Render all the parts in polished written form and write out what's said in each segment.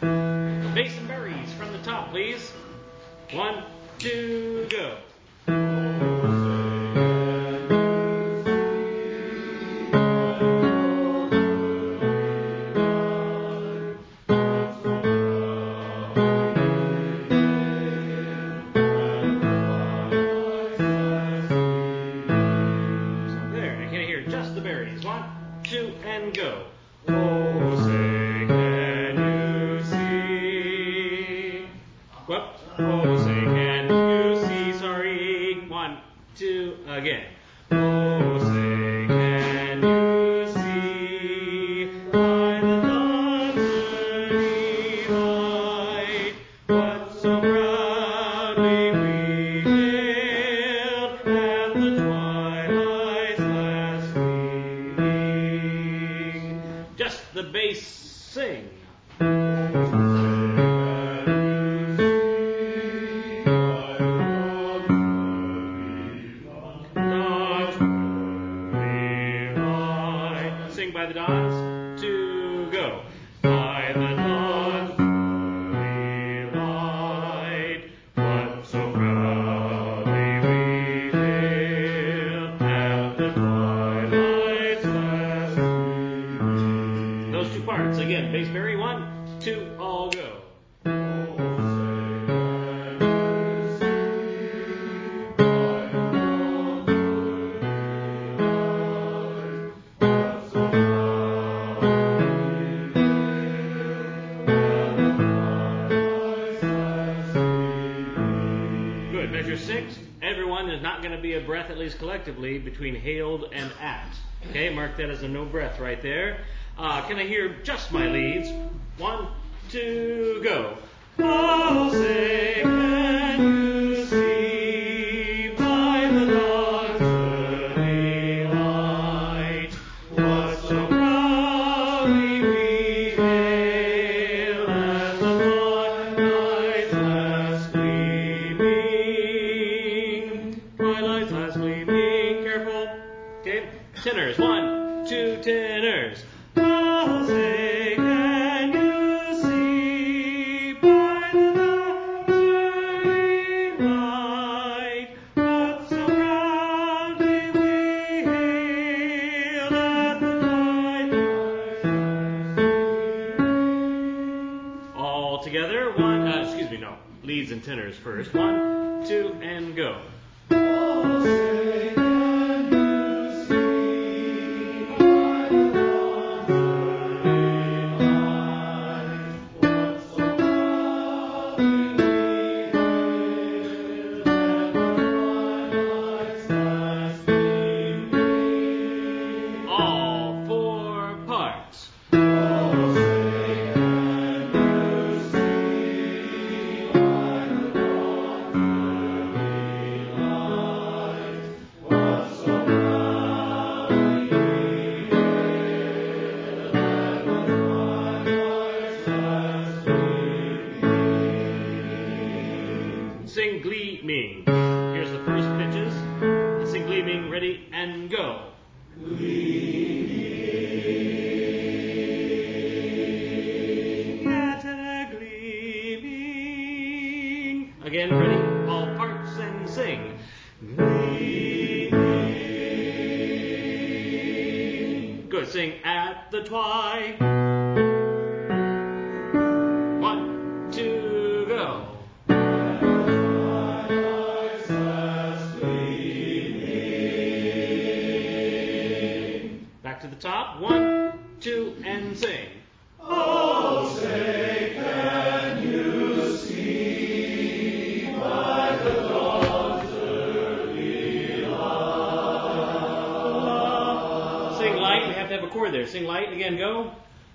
Bass and berries from the top, please. 1, 2, go. Just the berries. 1, 2, and go. Oh, say, can you see? Whoop. Oh, say, can you see? Sorry. 1, 2, again. Oh, say, can you see? By the dawn's early light, what so proudly we hailed at the twilight's last gleaming. Just the bass, sing. Sing by the dawn's to go. By the dawn's early light, what so proudly we hailed at the twilight's last gleaming. Those two parts again. Bass berry. 1, 2, all go. Measure 6. Everyone, there's not going to be a breath, at least collectively, between hailed and at. Okay, mark that as a no breath right there. Can I hear just my leads? 1, 2, go. Oh, say, can you see by the dawn's early light, what so proudly we hailed at the twilight's last gleaming. Twilight's last gleaming. Careful. Okay. Tenors. 1, 2, tenors. Oh, say, can you see by the dawn's early light, what so proudly we hailed at the twilight's last gleaming. All together. Leads and tenors first. 1, 2, and go. Oh, say, can you see by the dawn's early light, what so proudly we hailed at the twilight's last gleaming. All 4 parts. Oh, say, can you see by the dawn's early light, what so proudly we hailed at the twilight's last gleaming. Sing gleaming. Here's the first pitches. Sing gleaming. Ready and go. Gleaming, at a gleaming. Again, ready? All parts and sing. Gleaming. Good. Sing at the twi. 1, 2, go. Twilight's last gleaming. Back to the top. 1, 2, and sing. Oh, say, can you see by the dawn's early light? Sing light. We have to have a chord there. Sing light. Again, go.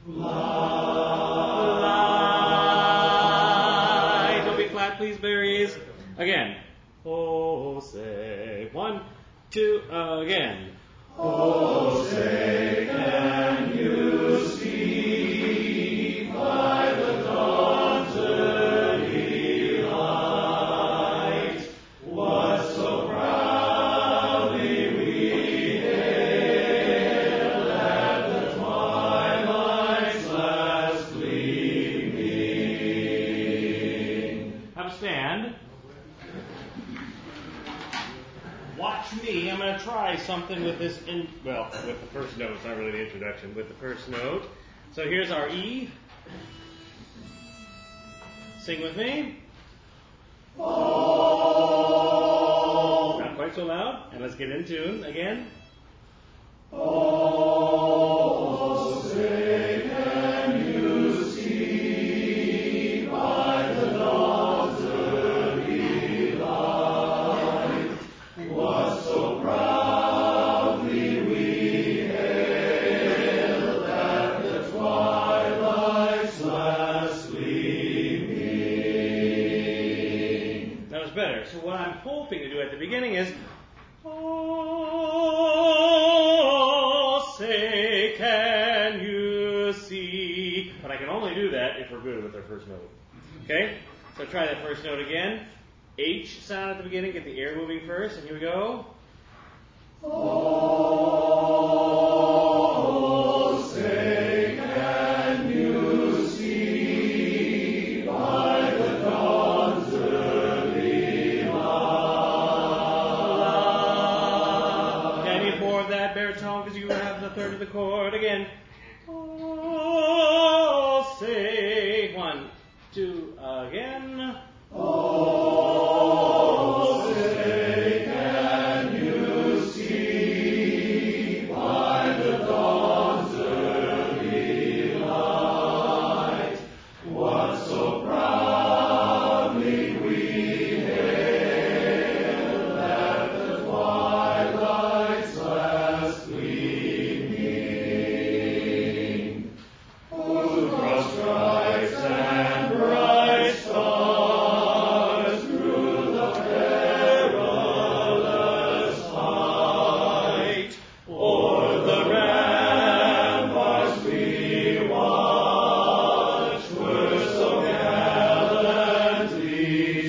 Light. Don't be flat, please, berries. Again. Oh, say. 1, 2, again. Oh, say, can you see by the dawn's early light, what so proudly we hailed at the twilight's last gleaming. stand. Watch me. I'm going to try something with this, with the first note. It's not really the introduction. With the first note. So here's our E. Sing with me. Oh. Not quite so loud. And let's get in tune again. Oh, say can you see by the dawn's early light what so proudly we hailed at the twilight's last gleaming. That was better. So what I'm hoping to do at the beginning is say, can you see? But I can only do that if we're good with our first note. Okay? So try that first note again. H sound at the beginning. Get the air moving first. And here we go. Oh, say, can you see by the dawn's early light? Can you pour that baritone because you have the third of the chord again? Oh, say 1, 2 again. Oh, say can you see by the dawn's early light what so proudly we hailed at the twilight's last gleaming, whose broad stripes and bright stars through the perilous fight o'er the ramparts we watched were so gallantly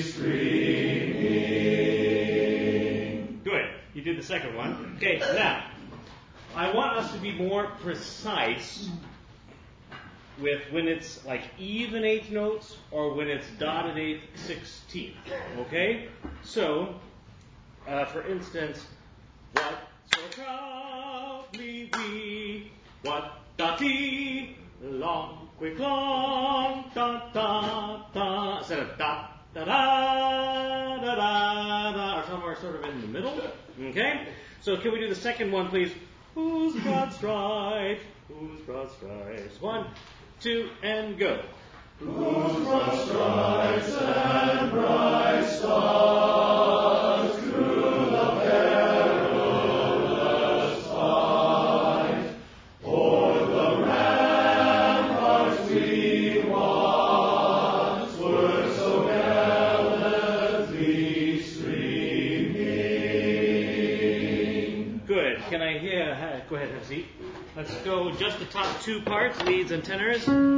streaming. Good. You did the second one. Okay, now, I want us to be more precise with when it's like even eighth notes or when it's dotted eighth 16th. Okay? So, for instance, what so proudly we, what da-dee, long, quick, long, da-da-da, instead of da-da-da-da-da, or somewhere sort of in the middle. Okay? So can we do the second one, please? Whose broad stripes? Whose broad stripes? 1, 2, and go. Whose broad stripes and bright stars through the perilous fight o'er the ramparts we once were so gallantly streaming. Good. Can I hear? Go ahead, have a seat. Let's go just the top two parts, leads and tenors. 1,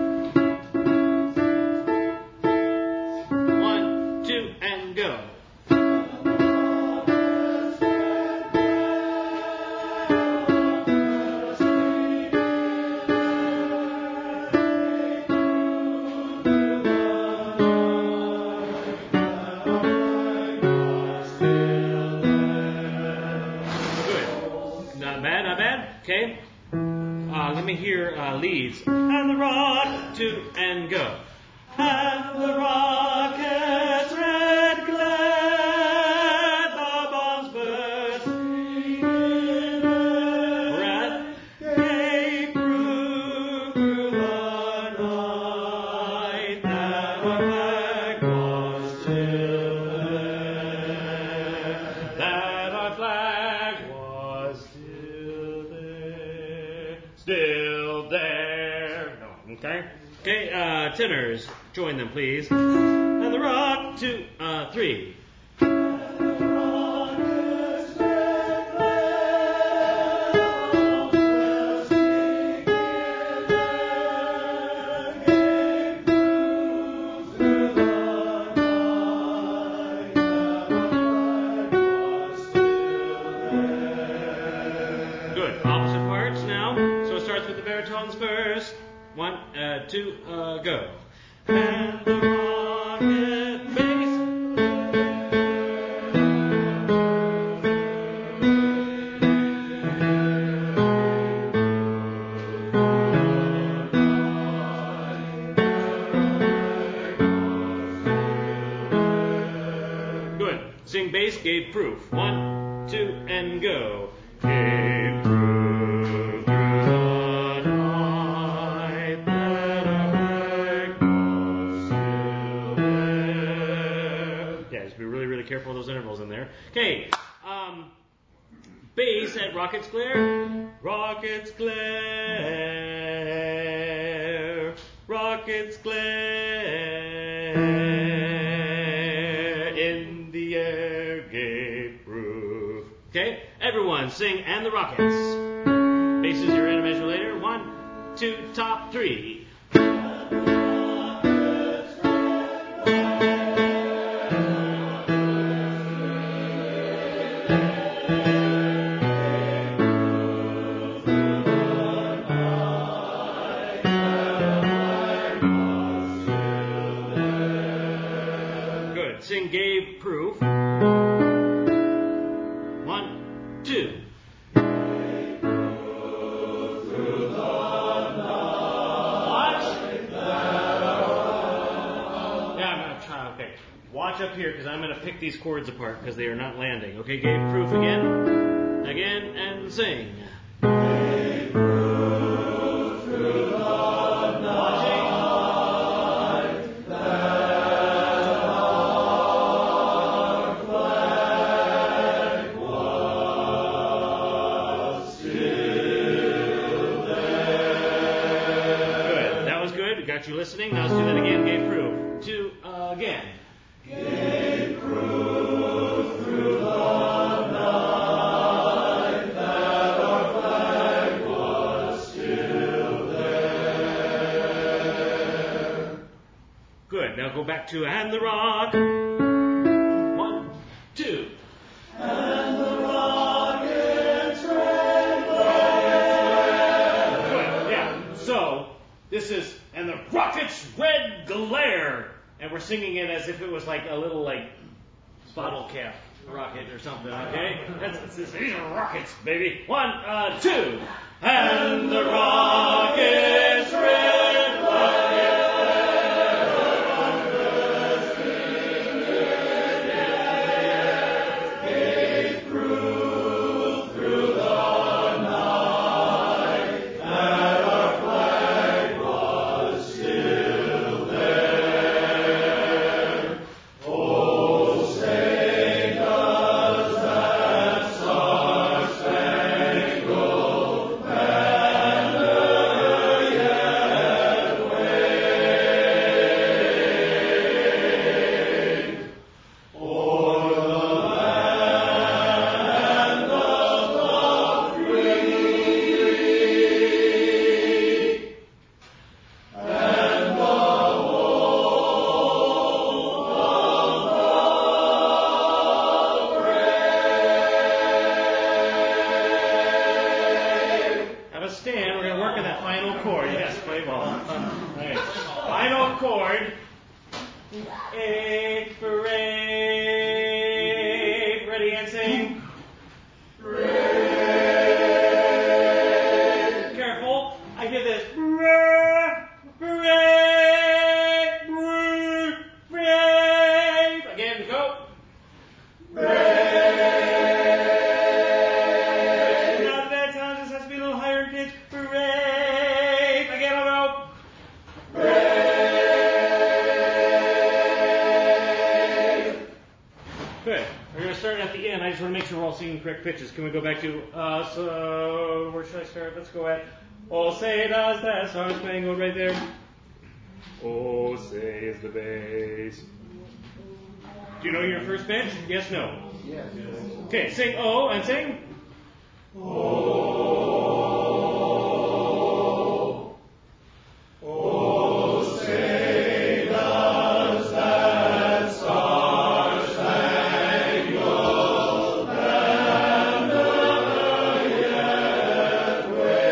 2, and go. Good. Not bad, not bad. Okay. Let me hear leads. And the rock, 2, and go. And the rockets red glad, the bombs burst, breath gave through the night, that our flag was still there, that our flag was still there, still there. No, okay? Okay, tenors, join them, please. And the rock, 2, 3. Good. Opposite parts now. So it starts with the baritones first. 1, 2, go. And the rocket bass, gave proof. 1, 2, and go. Gave proof through the night that our flag was still there. Yeah, just be really, really careful of those intervals in there. Okay, bass at Rocket's Glare. Rocket's glare, rocket's glare, in the air gave proof. Okay, everyone sing "And the Rockets." Bass is your intermodulator. 1, 2, top 3. Sing gave proof. 1, 2. Gave proof through the night. Yeah, I'm going to try. Okay. Watch up here because I'm going to pick these chords apart because they are not landing. Okay, gave proof again, and sing. Gave proof through the night. Got you listening? Now let's do that again. Gave proof. 2, again. Gave proof through the night that our flag was still there. Good. Now go back to "And the Rock." 1, 2. And the rockets red. Good. Yeah. So this is "And the Rockets Red Glare," and we're singing it as if it was like a little bottle cap rocket or something. Okay, these are rockets, baby. 1, 2, and the rockets red glare. Gave proof through the night that our flag was still there. Oh, say does that star-spangled banner yet wave o'er the land of the free and the hope of the brave. Have a stand. We're going to work on that final chord. Yes, play ball. All right. Final chord. A brave. Ready and sing. Brave. Careful. I give this. Brave. Brave. Brave. Brave. Again, go. Brave. Now that sound just has to be a little higher in pitch. Brave. Again, I'll go. Brave. Good. We're going to start at the end. I just want to make sure we're all singing correct pitches. Can we go back to, so, where should I start? Let's go at, oh, say does that star-spangled right there. Oh, say is the bass. Do you know your first pitch? Yes, no? Yes. Okay, sing oh and sing. Oh, say does that star-spangled banner yet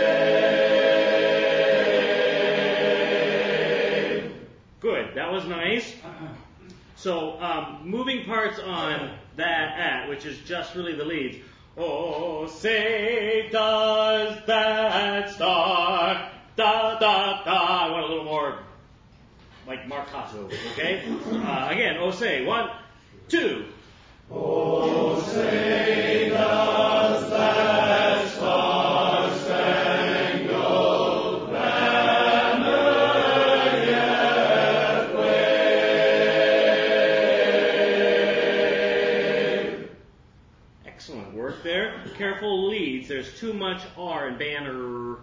wave? Good, that was nice. So, moving parts on that at, which is just really the leads. Oh, say does that star, da, da, da. I want a little more like marcato, okay? Again, oh, say. 1, 2. Careful leads. There's too much R in banner.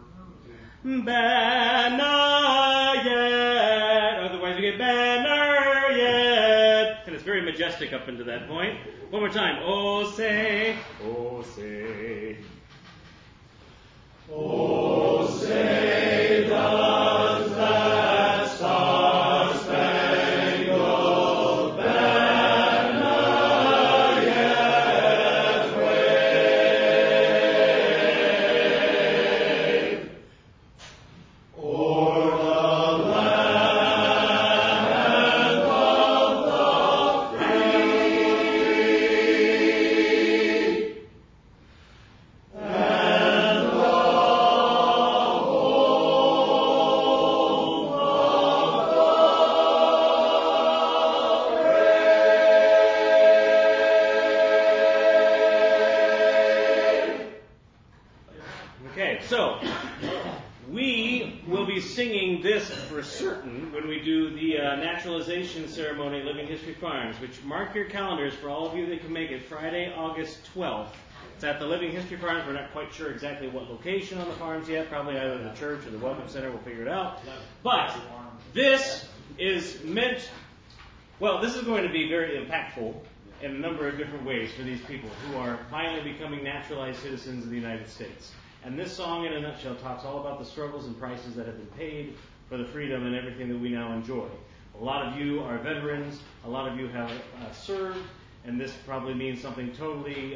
Banner yet. Otherwise you get banner yet. And it's very majestic up into that point. One more time. Oh say, oh say. Oh say does that star-spangled banner yet wave o'er the land of the free and the Okay, so we will be singing this for certain when we do the naturalization ceremony at Living History Farms, which mark your calendars for all of you that can make it Friday, August 12th. It's at the Living History Farms. We're not quite sure exactly what location on the farms yet, probably either the church or the Welcome Center. We'll figure it out. But this is meant, well, this is going to be very impactful in a number of different ways for these people who are finally becoming naturalized citizens of the United States. And this song, in a nutshell, talks all about the struggles and prices that have been paid for the freedom and everything that we now enjoy. A lot of you are veterans. A lot of you have served, and this probably means something totally.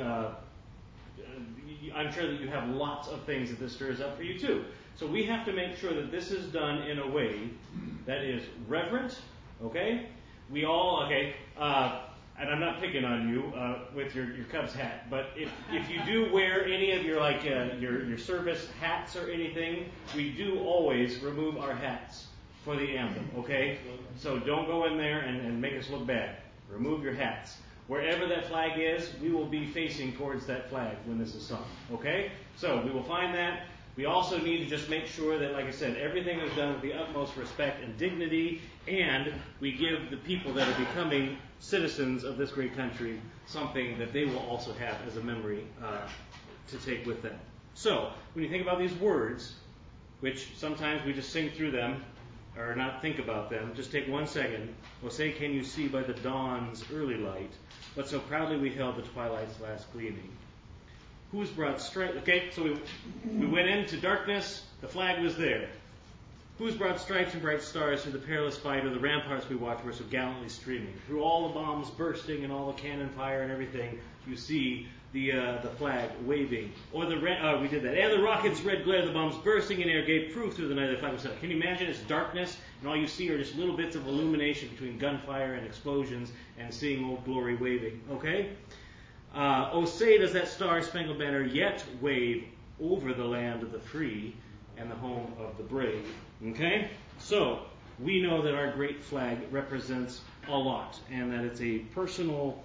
I'm sure that you have lots of things that this stirs up for you too. So we have to make sure that this is done in a way that is reverent. Okay? We all and I'm not picking on you with your Cubs hat, but if you do wear any of your your service hats or anything, we do always remove our hats for the anthem, okay? So don't go in there and make us look bad. Remove your hats. Wherever that flag is, we will be facing towards that flag when this is sung, okay? So we will find that. We also need to just make sure that, like I said, everything is done with the utmost respect and dignity, and we give the people that are becoming citizens of this great country something that they will also have as a memory to take with them. So, when you think about these words, which sometimes we just sing through them or not think about them, just take 1 second. Well, say, can you see by the dawn's early light, but so proudly we held the twilight's last gleaming. Who's brought stripes? Okay, so we went into darkness. The flag was there. Who's brought stripes and bright stars through the perilous fight, or the ramparts we watched were so gallantly streaming? Through all the bombs bursting and all the cannon fire and everything, you see the flag waving. Or we did that. And the rockets' red glare, the bombs bursting in air gave proof through the night the flag was set. Can you imagine? It's darkness, and all you see are just little bits of illumination between gunfire and explosions, and seeing Old Glory waving. Okay. Oh, say does that star-spangled banner yet wave over the land of the free and the home of the brave. Okay? So, we know that our great flag represents a lot, and that it's a personal,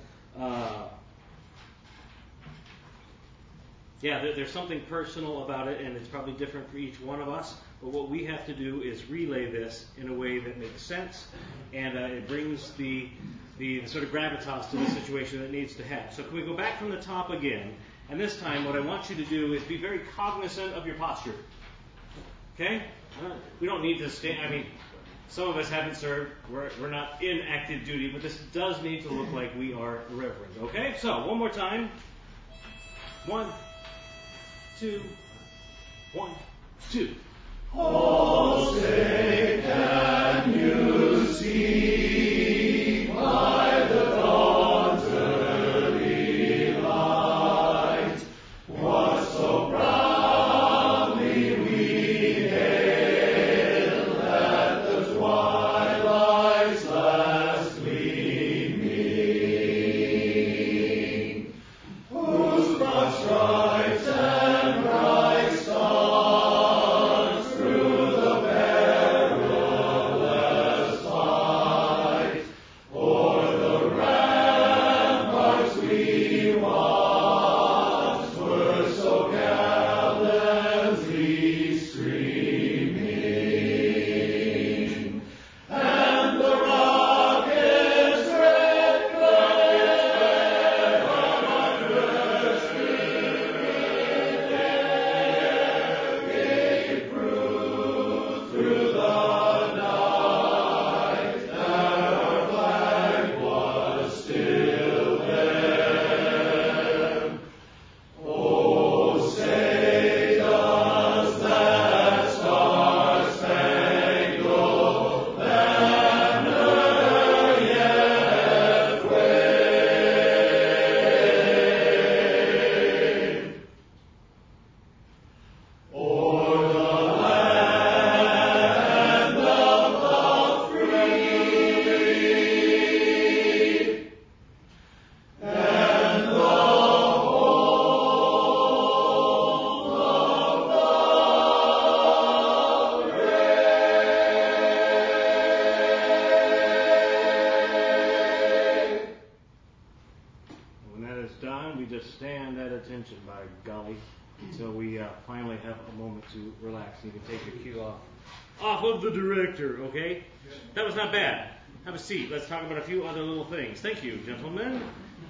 there's something personal about it, and it's probably different for each one of us. But what we have to do is relay this in a way that makes sense, and it brings the sort of gravitas to the situation that it needs to have. So can we go back from the top again? And this time, what I want you to do is be very cognizant of your posture. Okay? We don't need to stand. I mean, some of us haven't served. We're not in active duty, but this does need to look like we are reverent. Okay? So, one more time. 1, 2, 1, 2. Oh, say can you see by the dawn's early light what so proudly we hailed at the twilight's last gleaming, whose broad stripes and bright stars through the perilous attention, by golly. So we finally have a moment to relax. You can take your cue off of the director, okay? That was not bad. Have a seat. Let's talk about a few other little things. Thank you, gentlemen.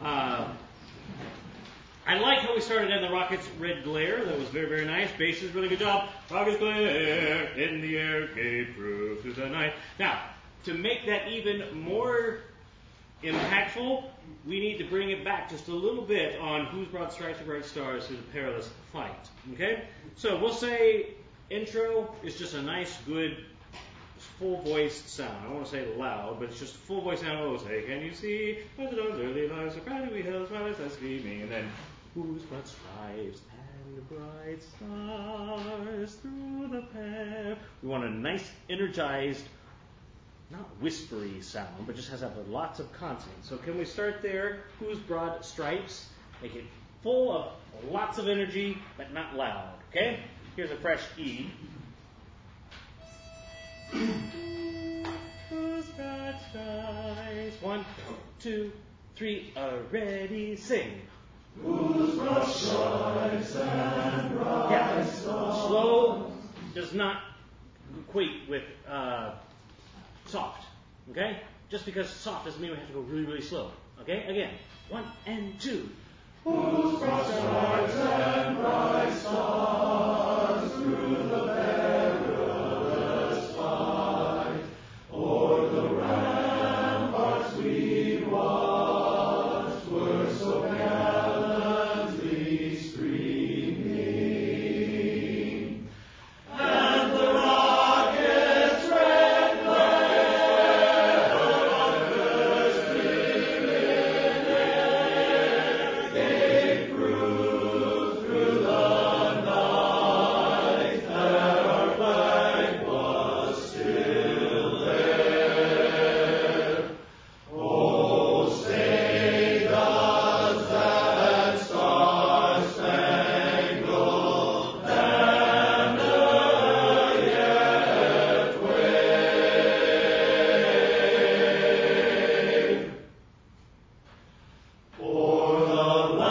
I like how we started in the Rockets' Red Glare. That was very, very nice. Bassist, really good job. Rockets glare in the air, gave proof to the night. Now, to make that even more impactful, we need to bring it back just a little bit on Whose Broad Stripes and Bright Stars Through the Perilous Fight. Okay? So we'll say intro is just a nice, good, full-voiced sound. I don't want to say loud, but it's just a full-voiced sound. We'll say, can you see? Early lives so proud we hills, rise and screaming. And then, whose broad stripes and bright stars through the pear. We want a nice, energized, not whispery sound, but just has to have lots of consonants. So can we start there? Whose broad stripes? Make it full of lots of energy, but not loud. Okay? Here's a fresh E. Whose broad stripes? 1, 2, 3, ready, sing. Whose broad stripes and bright stars. Slow does not equate with soft. Okay? Just because soft doesn't mean we have to go really, really slow. Okay? Again. 1 and 2. Whose broad stripes and bright stars through the perilous fight, o'er the ramparts we watched, were so gallantly streaming, and the rockets' red glare others gleaming gave proof through the night that our flag was still there. Oh, say does that star-spangled banner yet wave for the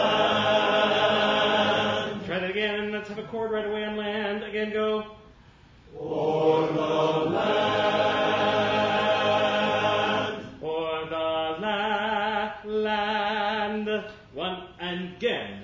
land? Try that again. Let's have a chord right away on land. Again, go. For the land. For the land. 1 and again.